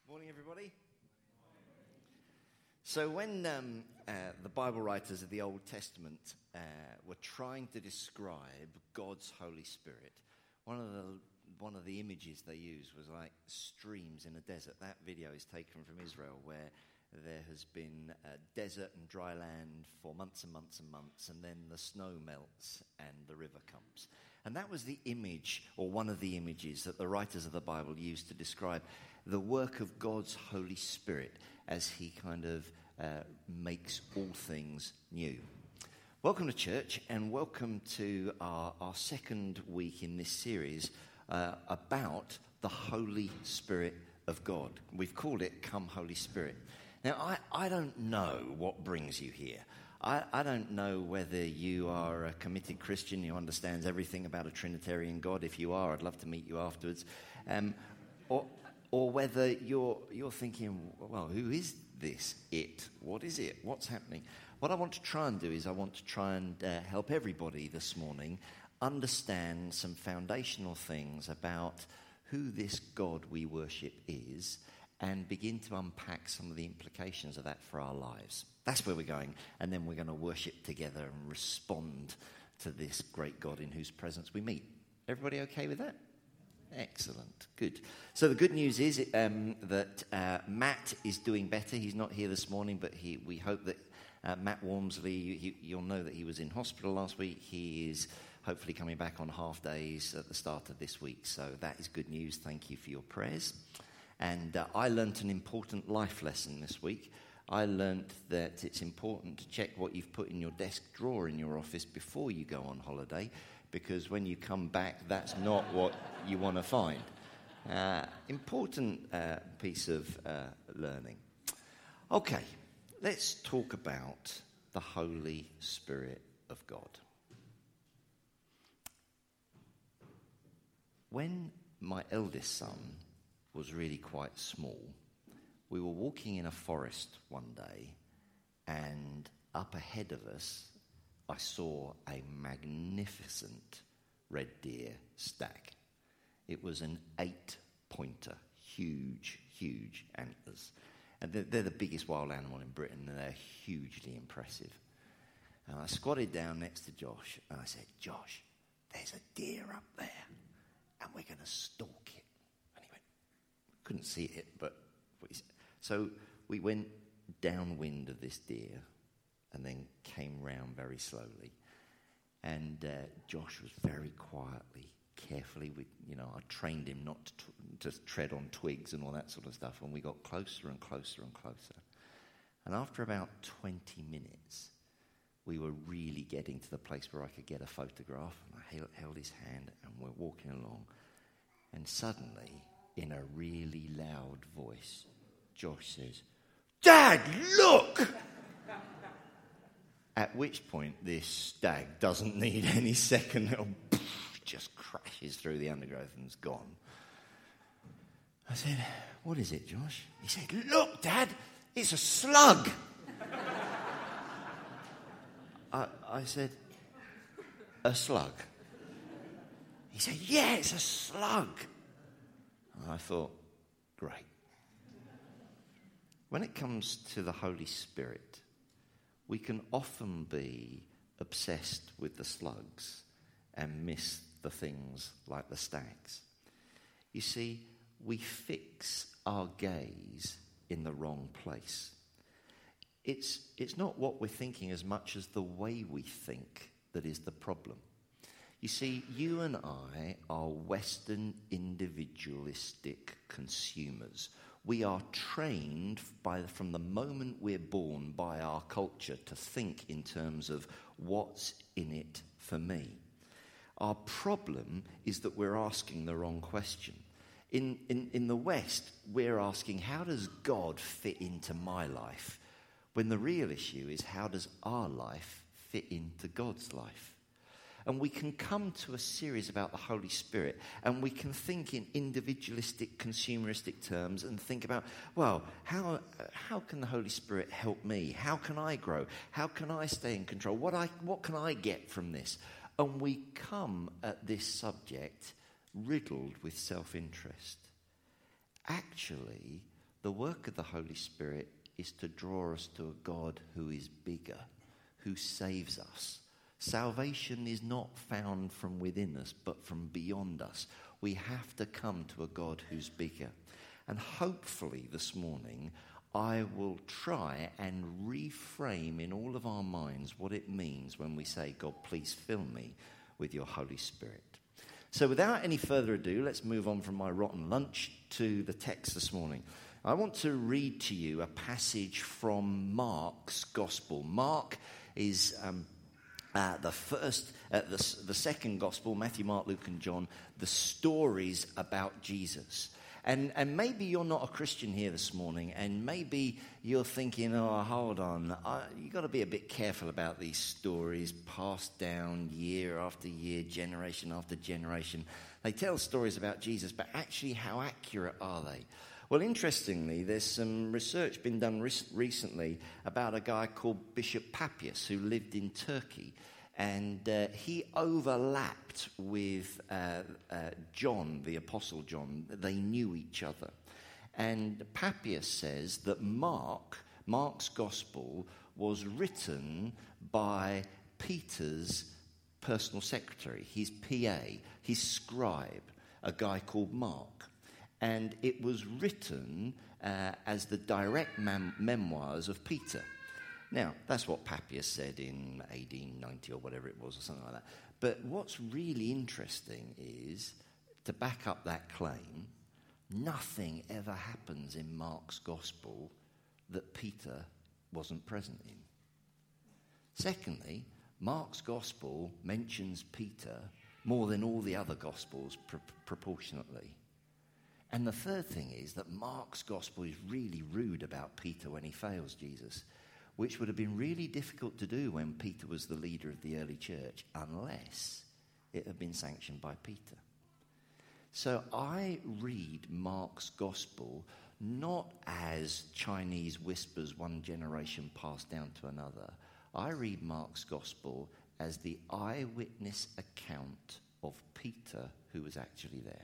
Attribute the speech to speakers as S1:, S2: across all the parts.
S1: Morning, everybody. So when the Bible writers of the Old Testament were trying to describe God's Holy Spirit, one of the images they used was like streams in a desert. That video is taken from Israel, where there has been desert and dry land for months and months and months, and then the snow melts and the river comes. And that was the image, or one of the images, that the writers of the Bible used to describe the work of God's Holy Spirit as he kind of makes all things new. Welcome to church, and welcome to our second week in this series about the Holy Spirit of God. We've called it Come Holy Spirit. Now, I don't know what brings you here. I don't know whether you are a committed Christian who understands everything about a Trinitarian God. If you are, I'd love to meet you afterwards. Or whether you're thinking, well, who is this it? What is it? What's happening? What I want to try and do is I want to try and help everybody this morning understand some foundational things about who this God we worship is, and begin to unpack some of the implications of that for our lives. That's where we're going, and then we're going to worship together and respond to this great God in whose presence we meet. Everybody okay with that? Excellent, good. So the good news is that Matt is doing better. He's not here this morning, but we hope that Matt Walmsley, you'll know that he was in hospital last week. He is hopefully coming back on half days at the start of this week. So that is good news. Thank you for your prayers. And I learnt an important life lesson this week. I learnt that it's important to check what you've put in your desk drawer in your office before you go on holiday, because when you come back, that's not what you want to find. Important piece of learning. Okay, let's talk about the Holy Spirit of God. When my eldest son was really quite small, we were walking in a forest one day, and up ahead of us, I saw a magnificent red deer stag. It was an 8-pointer, huge antlers. And they're the biggest wild animal in Britain, and they're hugely impressive. And I squatted down next to Josh, and I said, Josh, there's a deer up there, and we're going to stalk it. And he went, couldn't see it, but what he said. So we went downwind of this deer, and then came round very slowly. And Josh was very quietly, carefully, I trained him not to tread on twigs and all that sort of stuff, and we got closer and closer and closer. And after about 20 minutes, we were really getting to the place where I could get a photograph, and I held his hand, and we're walking along. And suddenly, in a really loud voice, Josh says, "Dad, look!" At which point, this stag doesn't need any second. It just crashes through the undergrowth and is gone. I said, "What is it, Josh?" He said, "Look, Dad, it's a slug." I said, "A slug?" He said, "Yeah, it's a slug." And I thought, great. When it comes to the Holy Spirit, we can often be obsessed with the slugs and miss the things like the stags. You see, we fix our gaze in the wrong place. It's not what we're thinking as much as the way we think that is the problem. You see, you and I are Western individualistic consumers. We are trained from the moment we're born by our culture to think in terms of what's in it for me. Our problem is that we're asking the wrong question. In the West, we're asking, how does God fit into my life? When the real issue is, how does our life fit into God's life? And we can come to a series about the Holy Spirit, and we can think in individualistic, consumeristic terms and think about, well, how can the Holy Spirit help me? How can I grow? How can I stay in control? What can I get from this? And we come at this subject riddled with self-interest. Actually, The work of the Holy Spirit is to draw us to a God who is bigger, who saves us. Salvation is not found from within us, but from beyond us. We have to come to a God who's bigger. And hopefully this morning, I will try and reframe in all of our minds what it means when we say, God, please fill me with your Holy Spirit. So without any further ado, let's move on from my rotten lunch to the text this morning. I want to read to you a passage from Mark's Gospel. Mark is the second Gospel, Matthew, Mark, Luke, and John, the stories about Jesus. And maybe you're not a Christian here this morning, and maybe you're thinking, oh, hold on, you've got to be a bit careful about these stories passed down year after year, generation after generation. They tell stories about Jesus, but actually how accurate are they? Well, interestingly, there's some research been done recently about a guy called Bishop Papias who lived in Turkey. And he overlapped with John, the Apostle John. They knew each other. And Papias says that Mark's Gospel was written by Peter's personal secretary, his PA, his scribe, a guy called Mark. And it was written as the direct memoirs of Peter. Now, that's what Papias said in 1890 or whatever it was, or something like that. But what's really interesting is, to back up that claim, nothing ever happens in Mark's Gospel that Peter wasn't present in. Secondly, Mark's Gospel mentions Peter more than all the other Gospels proportionately. And the third thing is that Mark's Gospel is really rude about Peter when he fails Jesus, which would have been really difficult to do when Peter was the leader of the early church, unless it had been sanctioned by Peter. So I read Mark's Gospel not as Chinese whispers one generation passed down to another. I read Mark's Gospel as the eyewitness account of Peter who was actually there.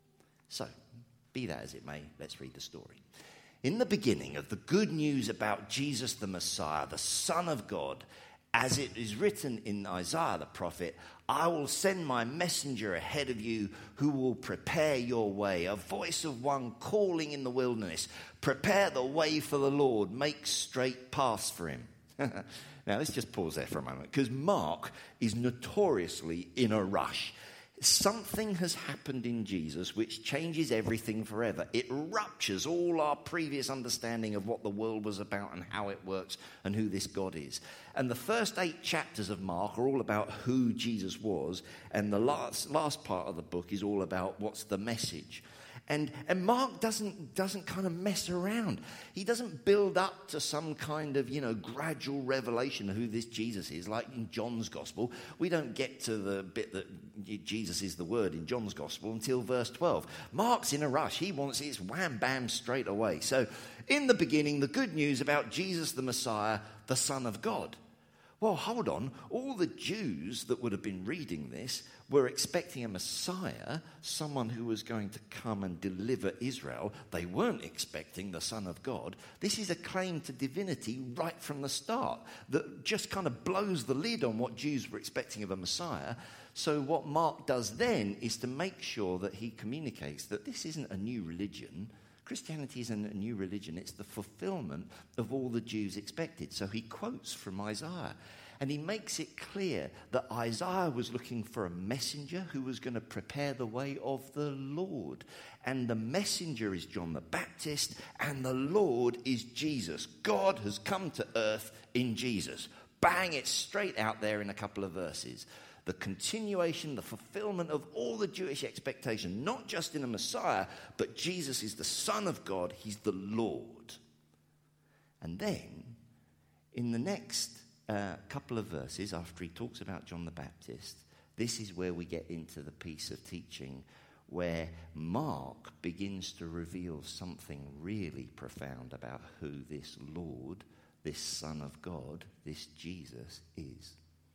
S1: So, be that as it may, let's read the story. In the beginning of the good news about Jesus the Messiah, the Son of God, as it is written in Isaiah the prophet, I will send my messenger ahead of you who will prepare your way, a voice of one calling in the wilderness, prepare the way for the Lord, make straight paths for him. Now let's just pause there for a moment, because Mark is notoriously in a rush. Something has happened in Jesus which changes everything forever. It ruptures all our previous understanding of what the world was about and how it works and who this God is. And the first 8 chapters of Mark are all about who Jesus was, and the last part of the book is all about what's the message. And Mark doesn't kind of mess around. He doesn't build up to some kind of, gradual revelation of who this Jesus is. Like in John's Gospel, we don't get to the bit that Jesus is the Word in John's Gospel until verse 12. Mark's in a rush. He wants it wham, bam, straight away. So, in the beginning, the good news about Jesus the Messiah, the Son of God. Well, hold on. All the Jews that would have been reading this were expecting a Messiah, someone who was going to come and deliver Israel. They weren't expecting the Son of God. This is a claim to divinity right from the start that just kind of blows the lid on what Jews were expecting of a Messiah. So what Mark does then is to make sure that he communicates that this isn't a new religion. Christianity isn't a new religion. It's the fulfillment of all the Jews expected. So he quotes from Isaiah. And he makes it clear that Isaiah was looking for a messenger who was going to prepare the way of the Lord. And the messenger is John the Baptist, and the Lord is Jesus. God has come to earth in Jesus. Bang, it's straight out there in a couple of verses. The continuation, the fulfillment of all the Jewish expectation, not just in a Messiah, but Jesus is the Son of God. He's the Lord. And then, in the next couple of verses, after he talks about John the Baptist, this is where we get into the piece of teaching where Mark begins to reveal something really profound about who this Lord, this Son of God, this Jesus is.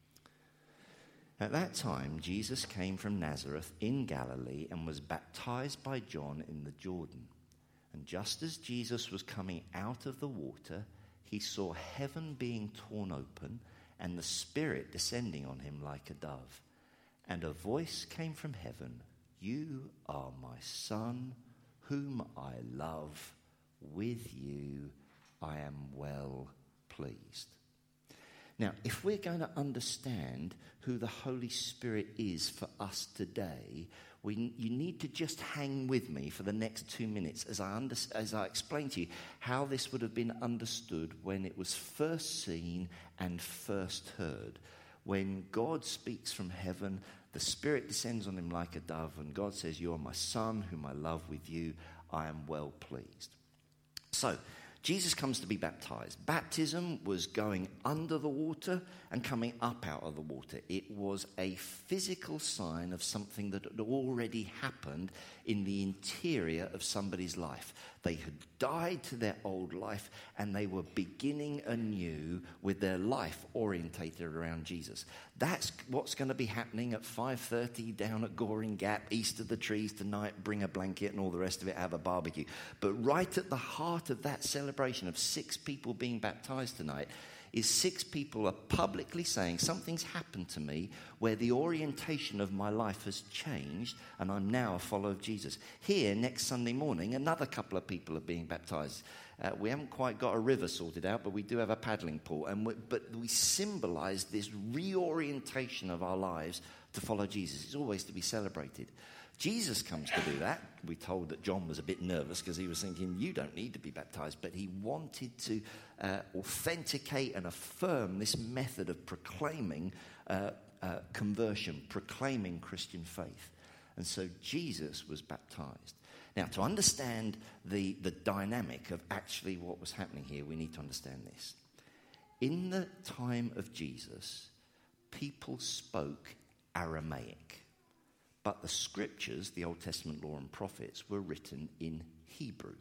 S1: At that time, Jesus came from Nazareth in Galilee and was baptized by John in the Jordan. And just as Jesus was coming out of the water, he saw heaven being torn open and the Spirit descending on him like a dove. And a voice came from heaven, "You are my Son, whom I love. With you I am well pleased." Now, if we're going to understand who the Holy Spirit is for us today, you need to just hang with me for the next 2 minutes as I explain to you how this would have been understood when it was first seen and first heard. When God speaks from heaven, the Spirit descends on him like a dove, and God says, "You are my Son, whom I love. With you I am well pleased." So, Jesus comes to be baptized. Baptism was going under the water and coming up out of the water. It was a physical sign of something that had already happened in the interior of somebody's life. They had died to their old life and they were beginning anew with their life orientated around Jesus. That's what's going to be happening at 5:30 down at Goring Gap, east of the trees tonight. Bring a blanket and all the rest of it, have a barbecue. But right at the heart of that celebration of 6 people being baptized tonight is 6 people are publicly saying something's happened to me where the orientation of my life has changed and I'm now a follower of Jesus. Here, next Sunday morning, another couple of people are being baptized. We haven't quite got a river sorted out, but we do have a paddling pool. But we symbolize this reorientation of our lives to follow Jesus. It's always to be celebrated. Jesus comes to do that. We're told that John was a bit nervous because he was thinking, you don't need to be baptized. But he wanted to authenticate and affirm this method of proclaiming conversion, proclaiming Christian faith. And so Jesus was baptized. Now, to understand the dynamic of actually what was happening here, we need to understand this. In the time of Jesus, people spoke Aramaic. But the scriptures, the Old Testament law and prophets, were written in Hebrew.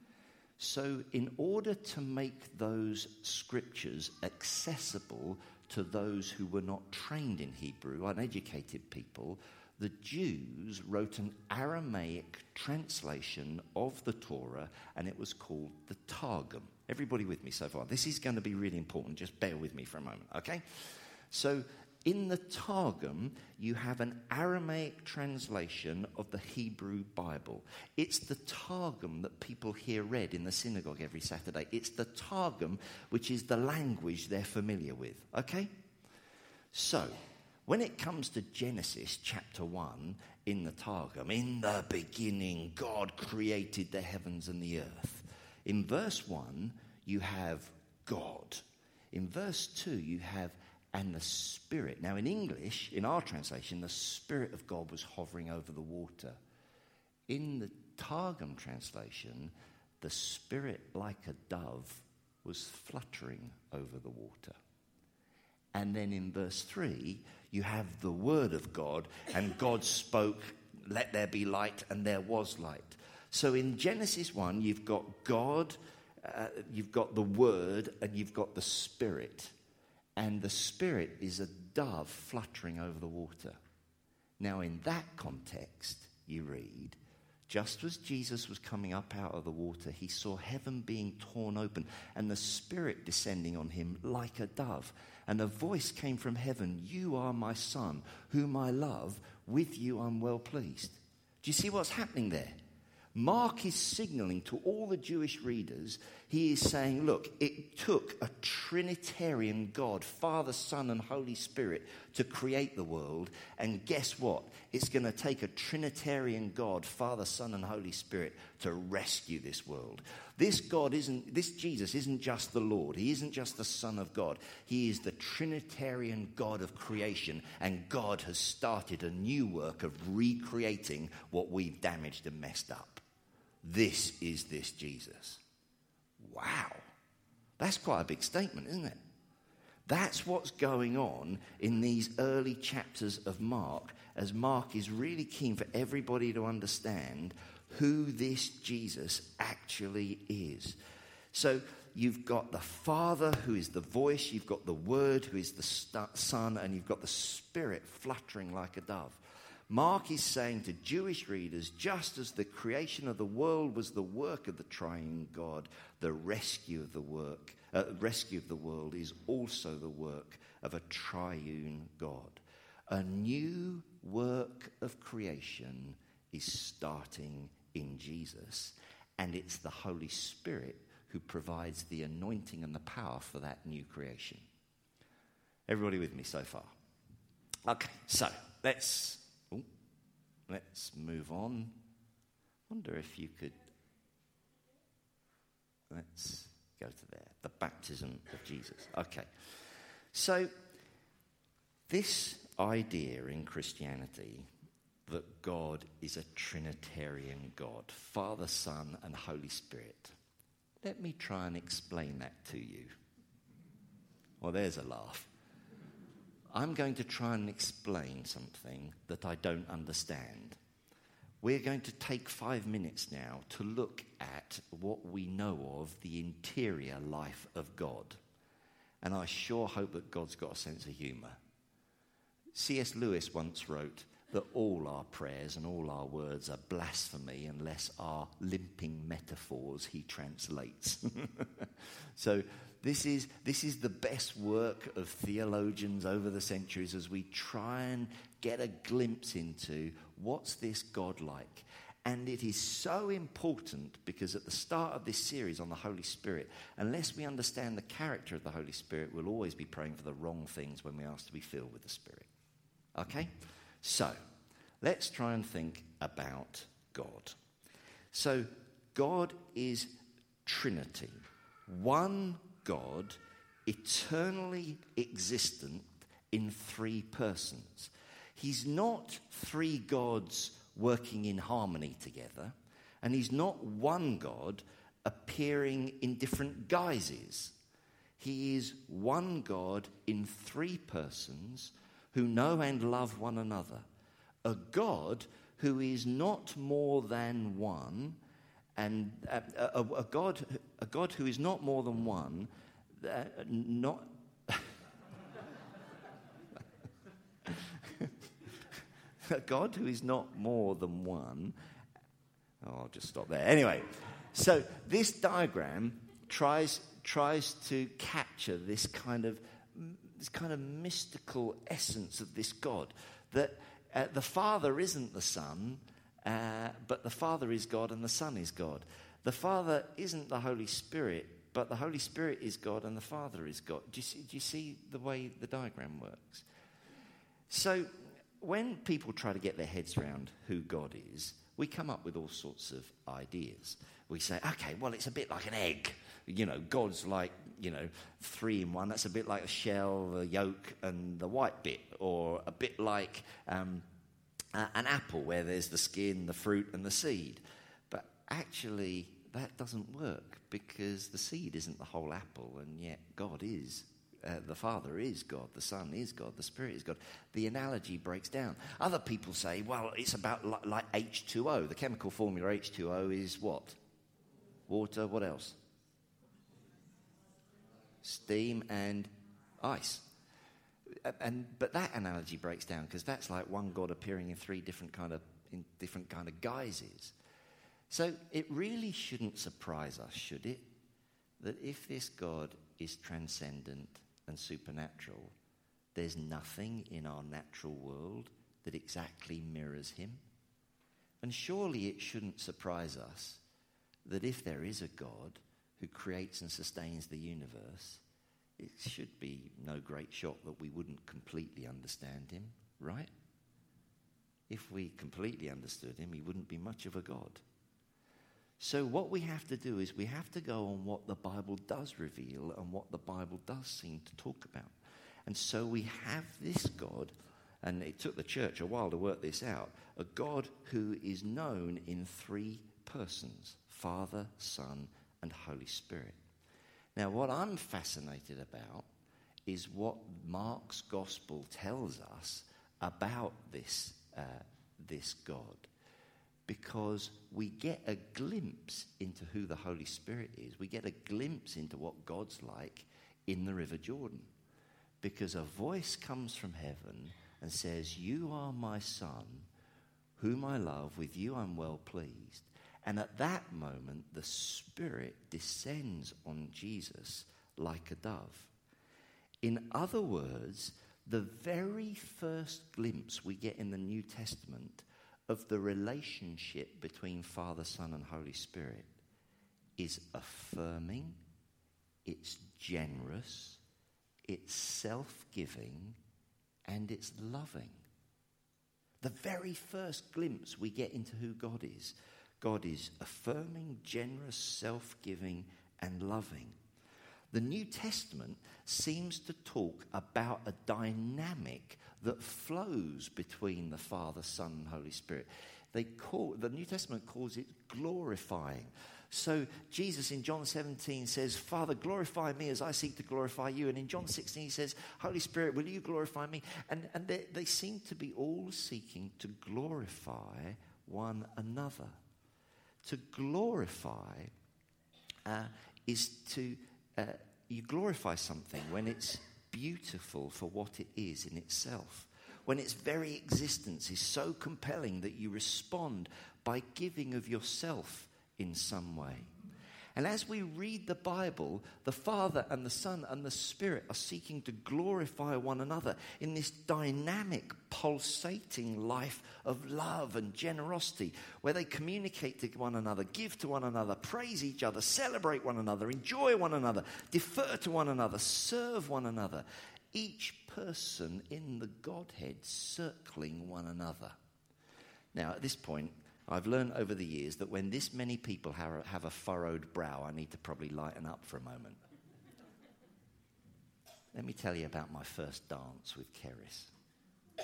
S1: So in order to make those scriptures accessible to those who were not trained in Hebrew, uneducated people, the Jews wrote an Aramaic translation of the Torah, and it was called the Targum. Everybody with me so far? This is going to be really important. Just bear with me for a moment, okay? So in the Targum, you have an Aramaic translation of the Hebrew Bible. It's the Targum that people hear read in the synagogue every Saturday. It's the Targum, which is the language they're familiar with, okay? So, when it comes to Genesis chapter 1 in the Targum, in the beginning, God created the heavens and the earth. In verse 1, you have God. In verse 2, you have and the Spirit. Now in English, in our translation, the Spirit of God was hovering over the water. In the Targum translation, the Spirit, like a dove, was fluttering over the water. And then in verse 3, you have the Word of God, and God spoke, "Let there be light," and there was light. So in Genesis 1, you've got God, you've got the Word, and you've got the Spirit. And the Spirit is a dove fluttering over the water. Now, in that context, you read, just as Jesus was coming up out of the water, he saw heaven being torn open and the Spirit descending on him like a dove. And a voice came from heaven, "You are my Son, whom I love. With you I'm well pleased." Do you see what's happening there? Mark is signaling to all the Jewish readers, he is saying, look, it took a Trinitarian God, Father, Son, and Holy Spirit to create the world. And guess what? It's going to take a Trinitarian God, Father, Son, and Holy Spirit to rescue this world. This Jesus isn't just the Lord. He isn't just the Son of God. He is the Trinitarian God of creation. And God has started a new work of recreating what we've damaged and messed up. This is this Jesus. Wow. That's quite a big statement, isn't it? That's what's going on in these early chapters of Mark, as Mark is really keen for everybody to understand who this Jesus actually is. So you've got the Father, who is the voice, you've got the Word, who is the Son, and you've got the Spirit fluttering like a dove. Mark is saying to Jewish readers, just as the creation of the world was the work of the triune God, the rescue of the world is also the work of a triune God. A new work of creation is starting in Jesus, and it's the Holy Spirit who provides the anointing and the power for that new creation. Everybody with me so far? Okay, so let's move on. Wonder if you could... Let's go to there. The baptism of Jesus. Okay. So, this idea in Christianity that God is a Trinitarian God, Father, Son, and Holy Spirit. Let me try and explain that to you. Well, there's a laugh. I'm going to try and explain something that I don't understand. We're going to take 5 minutes now to look at what we know of the interior life of God. And I sure hope that God's got a sense of humour. C.S. Lewis once wrote that all our prayers and all our words are blasphemy unless our limping metaphors he translates. So this is the best work of theologians over the centuries as we try and get a glimpse into what's this God like. And it is so important because at the start of this series on the Holy Spirit, unless we understand the character of the Holy Spirit, we'll always be praying for the wrong things when we ask to be filled with the Spirit. Okay? So, let's try and think about God. So, God is Trinity. One God, eternally existent in three persons. He's not three gods working in harmony together, and he's not one God appearing in different guises. He is one God in three persons who know and love one another. A God who is not more than one, and a God who is not more than one, not a God who is not more than one. Oh, I'll just stop there. Anyway, so this diagram tries to capture this kind of mystical essence of this God, that the Father isn't the Son, but the Father is God and the Son is God. The Father isn't the Holy Spirit, but the Holy Spirit is God and the Father is God. Do you see the way the diagram works? So when people try to get their heads around who God is, we come up with all sorts of ideas. We say, okay, well, it's a bit like an egg. You know, God's like, 3 in 1. That's a bit like a shell, the yolk, and the white bit. Or a bit like an apple where there's the skin, the fruit, and the seed. But actually, that doesn't work because the seed isn't the whole apple, and yet God is. The Father is God, the Son is God, the Spirit is God. The analogy breaks down. Other people say, well, it's about like H2O. The chemical formula H2O is what? Water, what else? Steam and ice. But that analogy breaks down because that's like one God appearing in three different kind of guises. So it really shouldn't surprise us, should it, that if this God is transcendent and supernatural, there's nothing in our natural world that exactly mirrors him. And surely it shouldn't surprise us that if there is a God who creates and sustains the universe, it should be no great shock that we wouldn't completely understand him, right? If we completely understood him, he wouldn't be much of a God. So what we have to do is we have to go on what the Bible does reveal and what the Bible does seem to talk about. And so we have this God, and it took the church a while to work this out, a God who is known in three persons, Father, Son, and Holy Spirit. Now, what I'm fascinated about is what Mark's gospel tells us about this God. Because we get a glimpse into who the Holy Spirit is. We get a glimpse into what God's like in the River Jordan. Because a voice comes from heaven and says, "You are my son, whom I love, with you I'm well pleased. And at that moment, the Spirit descends on Jesus like a dove. In other words, the very first glimpse we get in the New Testament of the relationship between Father, Son, and Holy Spirit is affirming, it's generous, it's self-giving, and it's loving. The very first glimpse we get into who God is affirming, generous, self-giving, and loving. The New Testament seems to talk about a dynamic that flows between the Father, Son, and Holy Spirit. The New Testament calls it glorifying. So Jesus in John 17 says, Father, glorify me as I seek to glorify you. And in John 16 he says, Holy Spirit, will you glorify me? And they seem to be all seeking to glorify one another. To glorify is to... you glorify something when it's beautiful for what it is in itself. When its very existence is so compelling that you respond by giving of yourself in some way. And as we read the Bible, the Father and the Son and the Spirit are seeking to glorify one another in this dynamic, pulsating life of love and generosity, where they communicate to one another, give to one another, praise each other, celebrate one another, enjoy one another, defer to one another, serve one another. Each person in the Godhead circling one another. Now, at this point, I've learned over the years that when this many people have a furrowed brow, I need to probably lighten up for a moment. Let me tell you about my first dance with Keris.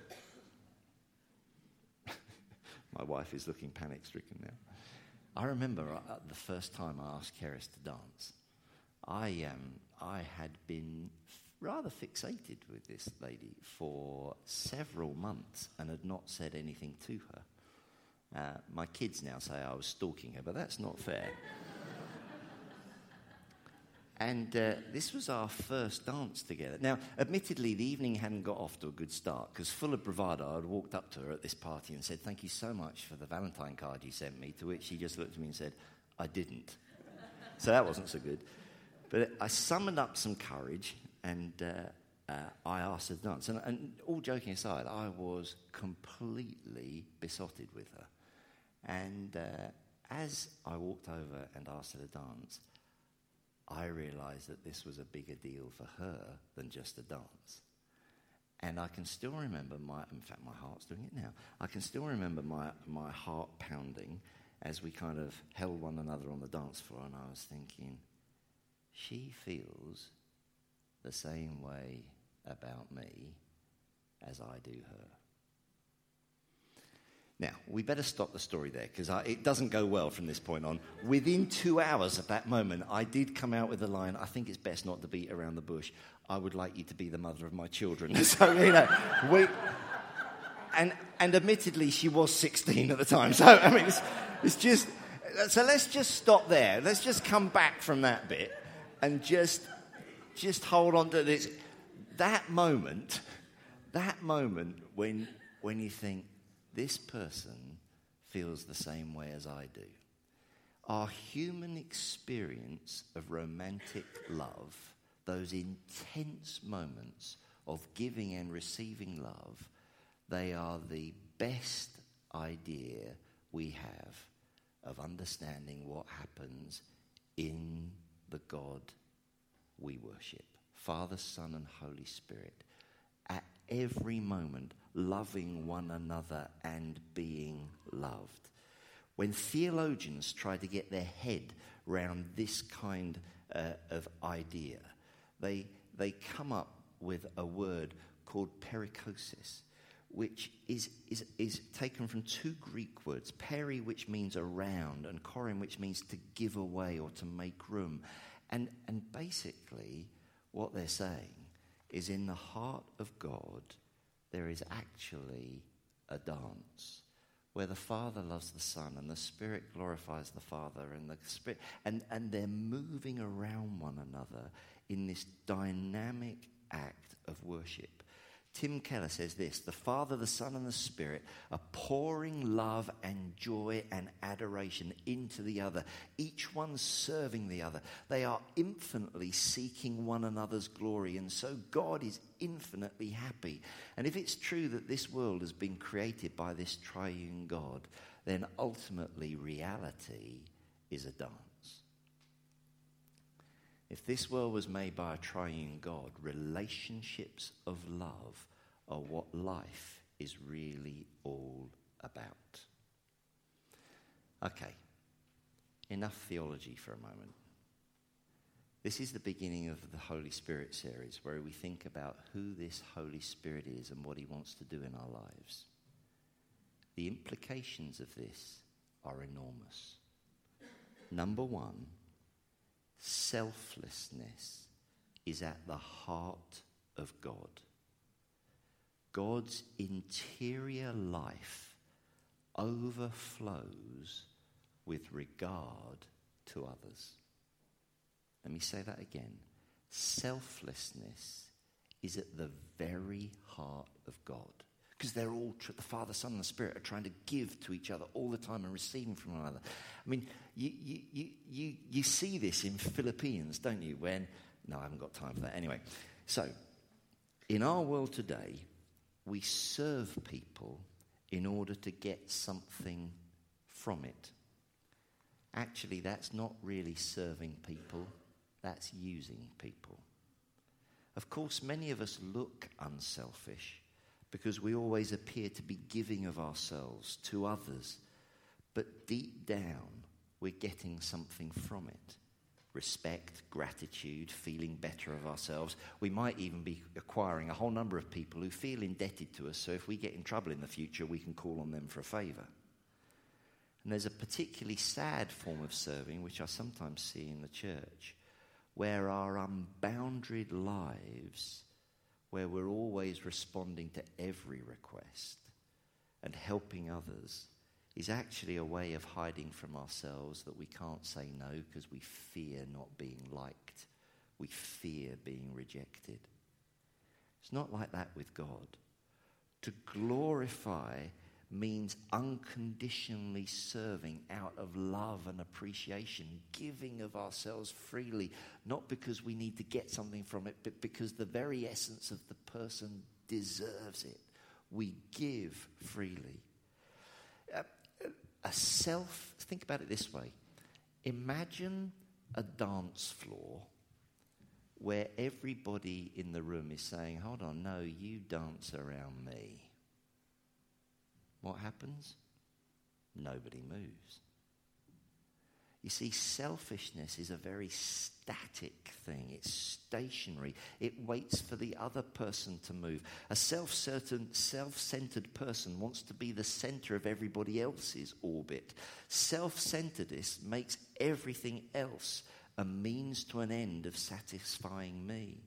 S1: My wife is looking panic-stricken now. I remember the first time I asked Keris to dance. I had been rather fixated with this lady for several months and had not said anything to her. My kids now say I was stalking her, but that's not fair. And this was our first dance together. Now, admittedly, the evening hadn't got off to a good start, because full of bravado, I'd walked up to her at this party and said, "Thank you so much for the Valentine card you sent me," to which she just looked at me and said, "I didn't." So that wasn't so good. But I summoned up some courage, and I asked her to dance. And all joking aside, I was completely besotted with her. And as I walked over and asked her to dance, I realized that this was a bigger deal for her than just a dance. And I can still remember in fact my heart's doing it now, I can still remember my heart pounding as we kind of held one another on the dance floor, and I was thinking, she feels the same way about me as I do her. Now, we better stop the story there, because it doesn't go well from this point on. Within 2 hours of that moment, I did come out with the line, "I think it's best not to beat around the bush. I would like you to be the mother of my children." So, and admittedly, she was 16 at the time. So, I mean, it's just... So let's just stop there. Let's just come back from that bit and just hold on to this. That moment when you think, this person feels the same way as I do. Our human experience of romantic love, those intense moments of giving and receiving love, they are the best idea we have of understanding what happens in the God we worship. Father, Son, and Holy Spirit. At every moment, loving one another and being loved. When theologians try to get their head round this kind of idea, they come up with a word called perikosis, which is taken from two Greek words, peri, which means around, and korin, which means to give away or to make room. And basically, what they're saying is, in the heart of God, there is actually a dance where the Father loves the Son and the Spirit glorifies the Father, and the Spirit, and they're moving around one another in this dynamic act of worship. Tim Keller says this: the Father, the Son, and the Spirit are pouring love and joy and adoration into the other, each one serving the other. They are infinitely seeking one another's glory, and so God is infinitely happy. And if it's true that this world has been created by this triune God, then ultimately reality is a dance. If this world was made by a triune God, relationships of love are what life is really all about. Okay, enough theology for a moment. This is the beginning of the Holy Spirit series, where we think about who this Holy Spirit is and what he wants to do in our lives. The implications of this are enormous. Number one, selflessness is at the heart of God. God's interior life overflows with regard to others. Let me say that again. Selflessness is at the very heart of God. Because they're all, the Father, Son, and the Spirit are trying to give to each other all the time and receiving from one another. I mean, you see this in Philippians, don't you? No, I haven't got time for that. Anyway, so in our world today, we serve people in order to get something from it. Actually, that's not really serving people. That's using people. Of course, many of us look unselfish, because we always appear to be giving of ourselves to others. But deep down, we're getting something from it. Respect, gratitude, feeling better of ourselves. We might even be acquiring a whole number of people who feel indebted to us, so if we get in trouble in the future, we can call on them for a favour. And there's a particularly sad form of serving, which I sometimes see in the church, where our unbounded lives, where we're always responding to every request and helping others, is actually a way of hiding from ourselves that we can't say no because we fear not being liked. We fear being rejected. It's not like that with God. To glorify means unconditionally serving out of love and appreciation, giving of ourselves freely, not because we need to get something from it, but because the very essence of the person deserves it. We give freely. Think about it this way. Imagine a dance floor where everybody in the room is saying, hold on, no, you dance around me. What happens? Nobody moves. You see, selfishness is a very static thing. It's stationary. It waits for the other person to move. A self-centered person wants to be the center of everybody else's orbit. Self-centeredness makes everything else a means to an end of satisfying me.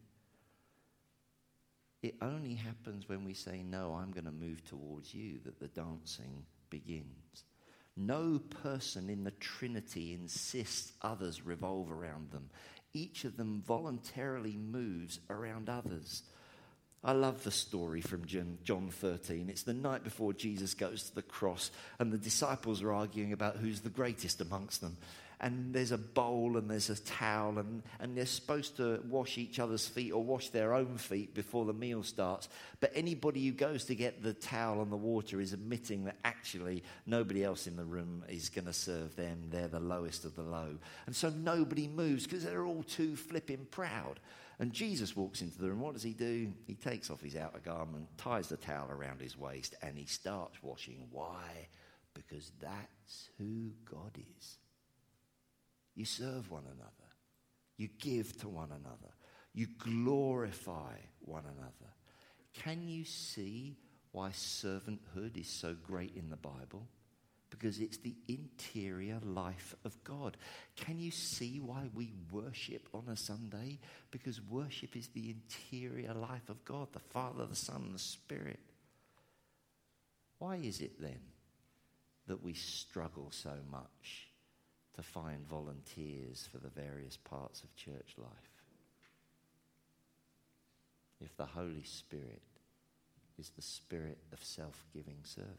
S1: It only happens when we say, no, I'm going to move towards you, that the dancing begins. No person in the Trinity insists others revolve around them. Each of them voluntarily moves around others. I love the story from John 13. It's the night before Jesus goes to the cross, and the disciples are arguing about who's the greatest amongst them. And there's a bowl and there's a towel, and they're supposed to wash each other's feet or wash their own feet before the meal starts. But anybody who goes to get the towel and the water is admitting that actually nobody else in the room is going to serve them. They're the lowest of the low. And so nobody moves because they're all too flipping proud. And Jesus walks into the room. What does he do? He takes off his outer garment, ties the towel around his waist, and he starts washing. Why? Because that's who God is. You serve one another. You give to one another. You glorify one another. Can you see why servanthood is so great in the Bible? Because it's the interior life of God. Can you see why we worship on a Sunday? Because worship is the interior life of God, the Father, the Son, and the Spirit. Why is it then that we struggle so much to find volunteers for the various parts of church life? If the Holy Spirit is the spirit of self-giving service.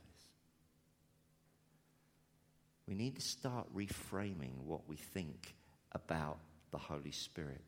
S1: We need to start reframing what we think about the Holy Spirit.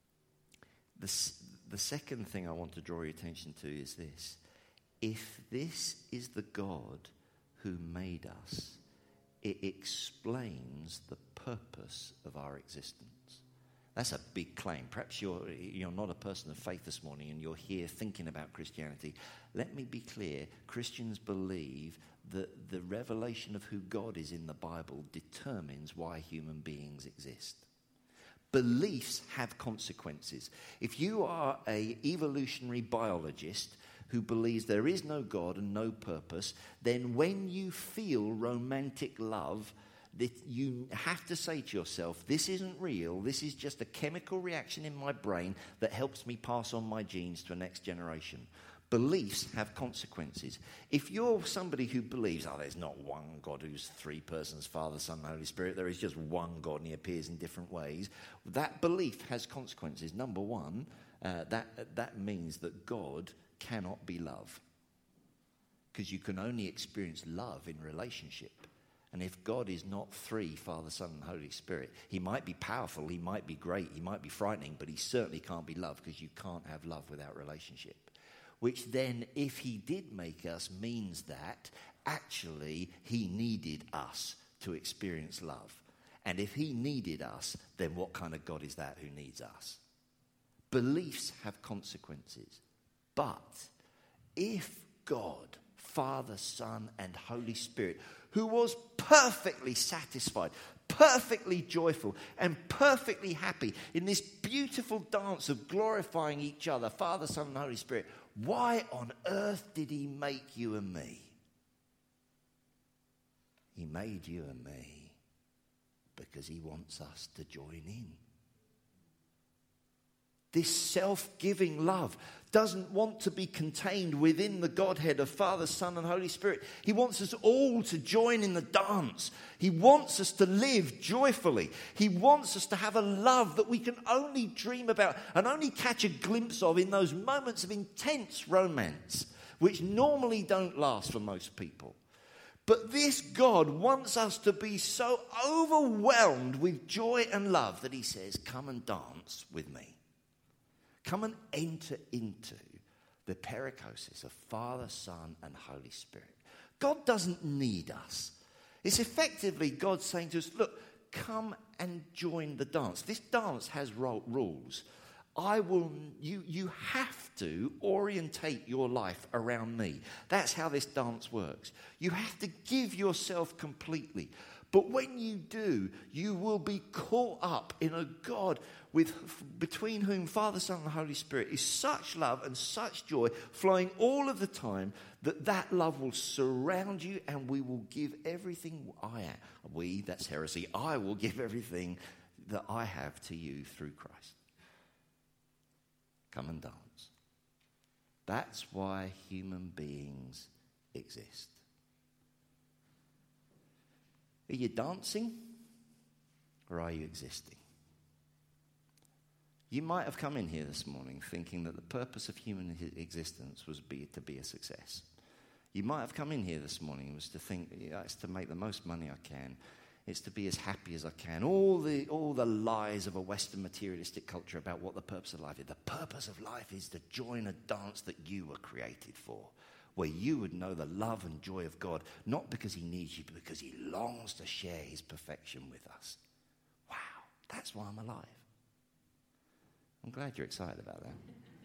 S1: The second thing I want to draw your attention to is this. If this is the God who made us, it explains the purpose of our existence. That's a big claim. Perhaps you're not a person of faith this morning and you're here thinking about Christianity. Let me be clear. Christians believe that the revelation of who God is in the Bible determines why human beings exist. Beliefs have consequences. If you are an evolutionary biologist who believes there is no God and no purpose, then when you feel romantic love, that you have to say to yourself, this isn't real, this is just a chemical reaction in my brain that helps me pass on my genes to a next generation. Beliefs have consequences. If you're somebody who believes, there's not one God who's three persons, Father, Son, and Holy Spirit, there is just one God and he appears in different ways, that belief has consequences. Number one, that means that God cannot be love. Because you can only experience love in relationship. And if God is not three, Father, Son, and Holy Spirit, he might be powerful, he might be great, he might be frightening, but he certainly can't be love because you can't have love without relationship. Which then, if he did make us, means that actually he needed us to experience love. And if he needed us, then what kind of God is that who needs us? Beliefs have consequences. But if God, Father, Son, and Holy Spirit, who was perfectly satisfied, perfectly joyful, and perfectly happy in this beautiful dance of glorifying each other, Father, Son, and Holy Spirit, why on earth did he make you and me? He made you and me because he wants us to join in. This self-giving love doesn't want to be contained within the Godhead of Father, Son, and Holy Spirit. He wants us all to join in the dance. He wants us to live joyfully. He wants us to have a love that we can only dream about and only catch a glimpse of in those moments of intense romance, which normally don't last for most people. But this God wants us to be so overwhelmed with joy and love that he says, come and dance with me. Come and enter into the perichosis of Father, Son, and Holy Spirit. God doesn't need us. It's effectively God saying to us, look, come and join the dance. This dance has rules. You have to orientate your life around me. That's how this dance works. You have to give yourself completely. But when you do, you will be caught up in a God between whom Father, Son, and Holy Spirit is such love and such joy flowing all of the time that love will surround you and we will give everything I am. That's heresy. I will give everything that I have to you through Christ. Come and dance. That's why human beings exist. Are you dancing or are you existing? You might have come in here this morning thinking that the purpose of human existence was to be a success. You might have come in here this morning was to think it's to make the most money I can. It's to be as happy as I can. All the lies of a Western materialistic culture about what the purpose of life is. The purpose of life is to join a dance that you were created for, where you would know the love and joy of God, not because he needs you, but because he longs to share his perfection with us. Wow, that's why I'm alive. I'm glad you're excited about that.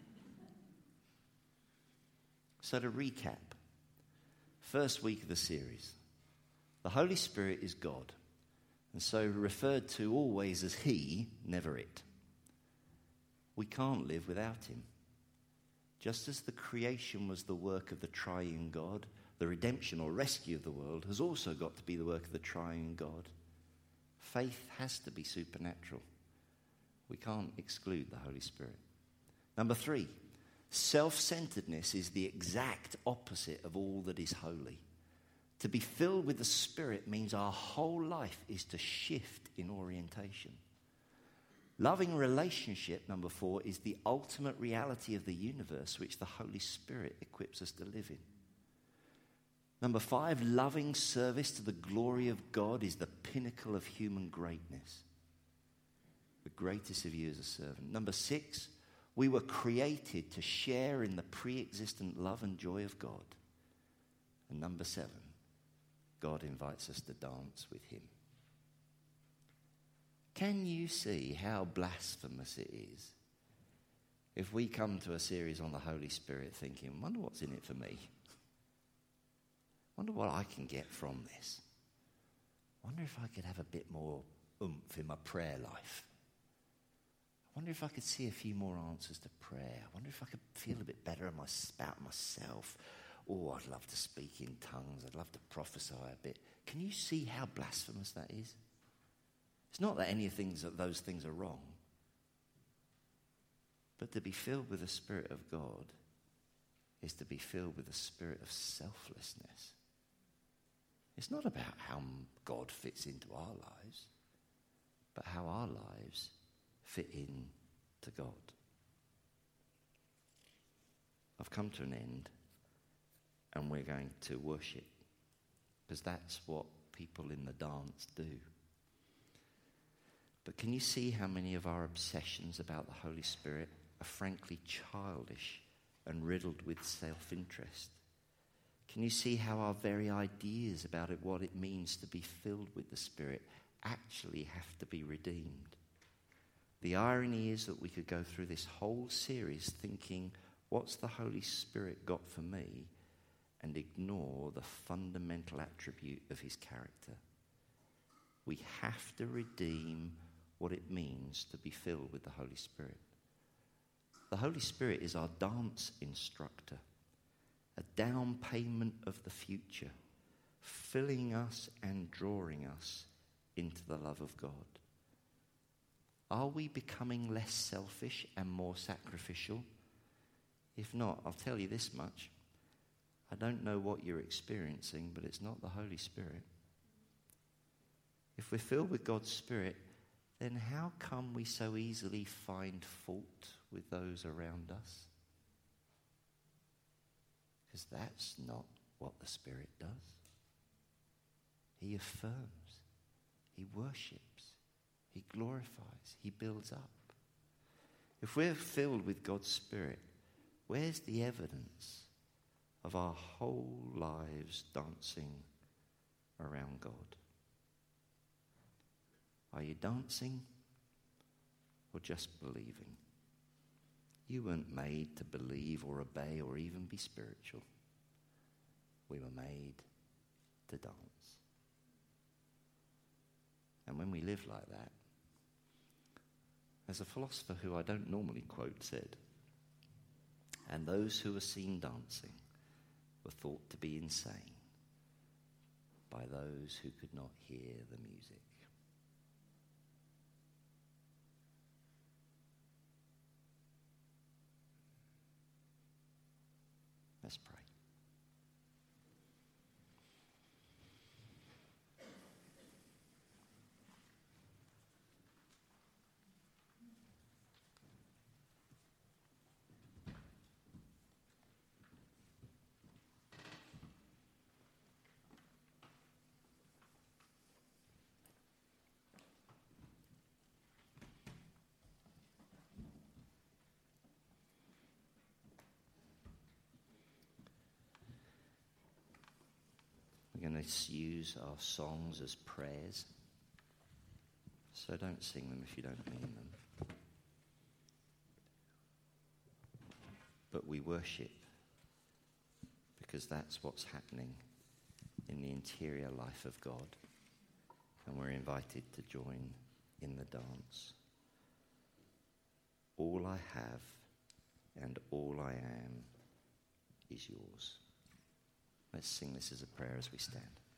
S1: So to recap, first week of the series, the Holy Spirit is God, and so referred to always as he, never it. We can't live without him. Just as the creation was the work of the triune God, the redemption or rescue of the world has also got to be the work of the triune God. Faith has to be supernatural. We can't exclude the Holy Spirit. Number 3, self-centeredness is the exact opposite of all that is holy. To be filled with the Spirit means our whole life is to shift in orientation. Loving relationship, number 4, is the ultimate reality of the universe which the Holy Spirit equips us to live in. Number 5, loving service to the glory of God is the pinnacle of human greatness. The greatest of you is a servant. Number 6, we were created to share in the pre-existent love and joy of God. And number 7, God invites us to dance with him. Can you see how blasphemous it is if we come to a series on the Holy Spirit thinking, wonder what's in it for me? Wonder what I can get from this. Wonder if I could have a bit more oomph in my prayer life. I wonder if I could see a few more answers to prayer. I wonder if I could feel a bit better about myself. Oh, I'd love to speak in tongues. I'd love to prophesy a bit. Can you see how blasphemous that is? It's not that those things are wrong. But to be filled with the Spirit of God is to be filled with the spirit of selflessness. It's not about how God fits into our lives, but how our lives fit in to God. I've come to an end, and we're going to worship, because that's what people in the dance do. But can you see how many of our obsessions about the Holy Spirit are frankly childish and riddled with self-interest? Can you see how our very ideas about it, what it means to be filled with the Spirit, actually have to be redeemed? The irony is that we could go through this whole series thinking, what's the Holy Spirit got for me? And ignore the fundamental attribute of his character. We have to redeem what it means to be filled with the Holy Spirit. The Holy Spirit is our dance instructor, a down payment of the future, filling us and drawing us into the love of God. Are we becoming less selfish and more sacrificial? If not, I'll tell you this much. I don't know what you're experiencing, but it's not the Holy Spirit. If we're filled with God's Spirit, then how come we so easily find fault with those around us? Because that's not what the Spirit does. He affirms, he worships, he glorifies, he builds up. If we're filled with God's Spirit, where's the evidence of our whole lives dancing around God? Are you dancing or just believing? You weren't made to believe or obey or even be spiritual. We were made to dance. And when we live like that, as a philosopher who I don't normally quote said, and those who were seen dancing were thought to be insane by those who could not hear the music. Let's pray. We're going to use our songs as prayers. So don't sing them if you don't mean them. But we worship because that's what's happening in the interior life of God. And we're invited to join in the dance. All I have and all I am is yours. Let's sing this as a prayer as we stand.